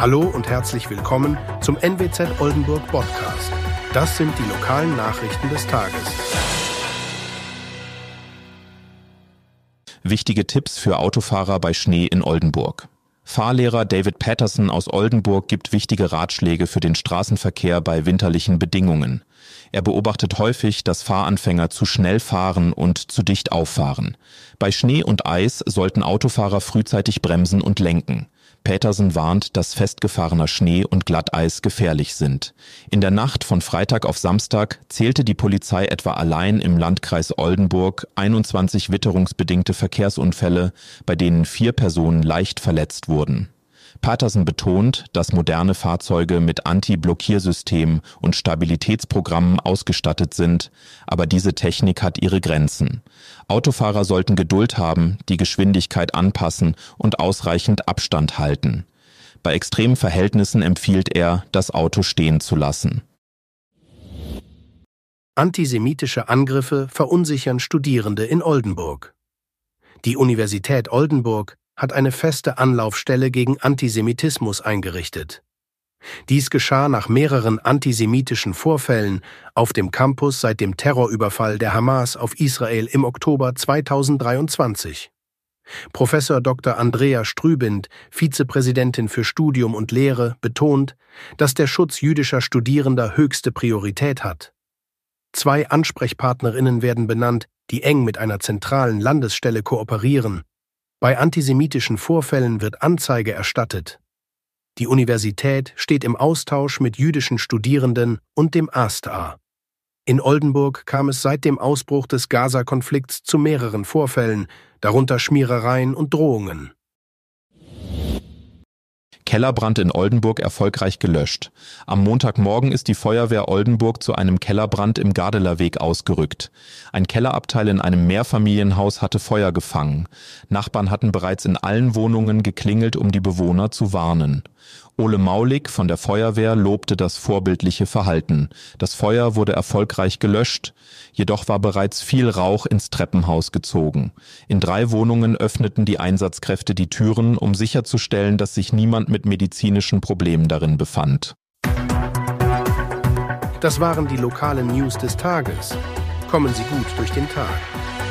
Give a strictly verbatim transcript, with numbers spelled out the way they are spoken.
Hallo und herzlich willkommen zum N W Z Oldenburg Podcast. Das sind die lokalen Nachrichten des Tages. Wichtige Tipps für Autofahrer bei Schnee in Oldenburg. Fahrlehrer David Patterson aus Oldenburg gibt wichtige Ratschläge für den Straßenverkehr bei winterlichen Bedingungen. Er beobachtet häufig, dass Fahranfänger zu schnell fahren und zu dicht auffahren. Bei Schnee und Eis sollten Autofahrer frühzeitig bremsen und lenken. Patterson warnt, dass festgefahrener Schnee und Glatteis gefährlich sind. In der Nacht von Freitag auf Samstag zählte die Polizei etwa allein im Landkreis Oldenburg einundzwanzig witterungsbedingte Verkehrsunfälle, bei denen vier Personen leicht verletzt wurden. Patterson betont, dass moderne Fahrzeuge mit Anti-Blockiersystemen und Stabilitätsprogrammen ausgestattet sind, aber diese Technik hat ihre Grenzen. Autofahrer sollten Geduld haben, die Geschwindigkeit anpassen und ausreichend Abstand halten. Bei extremen Verhältnissen empfiehlt er, das Auto stehen zu lassen. Antisemitische Angriffe verunsichern Studierende in Oldenburg. Die Universität Oldenburg hat eine feste Anlaufstelle gegen Antisemitismus eingerichtet. Dies geschah nach mehreren antisemitischen Vorfällen auf dem Campus seit dem Terrorüberfall der Hamas auf Israel im Oktober zweitausenddreiundzwanzig. Professor Doktor Andrea Strübind, Vizepräsidentin für Studium und Lehre, betont, dass der Schutz jüdischer Studierender höchste Priorität hat. Zwei AnsprechpartnerInnen werden benannt, die eng mit einer zentralen Landesstelle kooperieren. Bei antisemitischen Vorfällen wird Anzeige erstattet. Die Universität steht im Austausch mit jüdischen Studierenden und dem A S T A. In Oldenburg kam es seit dem Ausbruch des Gaza-Konflikts zu mehreren Vorfällen, darunter Schmierereien und Drohungen. Kellerbrand in Oldenburg erfolgreich gelöscht. Am Montagmorgen ist die Feuerwehr Oldenburg zu einem Kellerbrand im Gardelerweg ausgerückt. Ein Kellerabteil in einem Mehrfamilienhaus hatte Feuer gefangen. Nachbarn hatten bereits in allen Wohnungen geklingelt, um die Bewohner zu warnen. Ole Maulig von der Feuerwehr lobte das vorbildliche Verhalten. Das Feuer wurde erfolgreich gelöscht, jedoch war bereits viel Rauch ins Treppenhaus gezogen. In drei Wohnungen öffneten die Einsatzkräfte die Türen, um sicherzustellen, dass sich niemand mit medizinischen Problemen darin befand. Das waren die lokalen News des Tages. Kommen Sie gut durch den Tag.